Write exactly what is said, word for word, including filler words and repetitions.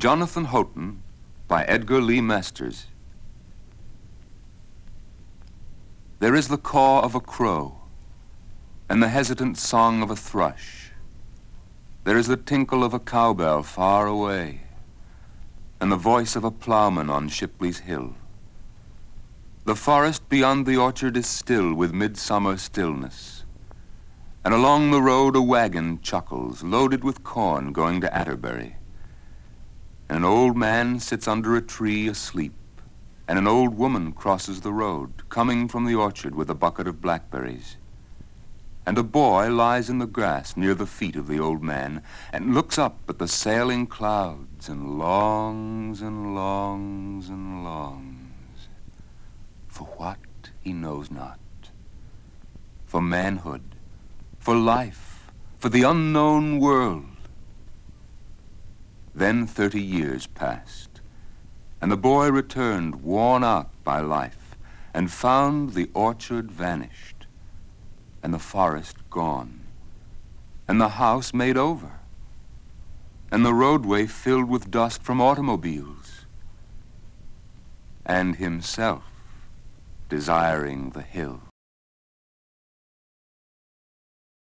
Jonathan Houghton by Edgar Lee Masters. There is the caw of a crow and the hesitant song of a thrush. There is the tinkle of a cowbell far away and the voice of a plowman on Shipley's Hill. The forest beyond the orchard is still with midsummer stillness, and along the road a wagon chuckles, loaded with corn going to Atterbury. And an old man sits under a tree asleep, and an old woman crosses the road, coming from the orchard with a bucket of blackberries. And a boy lies in the grass near the feet of the old man and looks up at the sailing clouds and longs and longs and longs. For what, he knows not. For manhood, for life, for the unknown world. Then thirty years passed, and the boy returned, worn out by life, and found the orchard vanished, and the forest gone, and the house made over, and the roadway filled with dust from automobiles, and himself desiring the hills.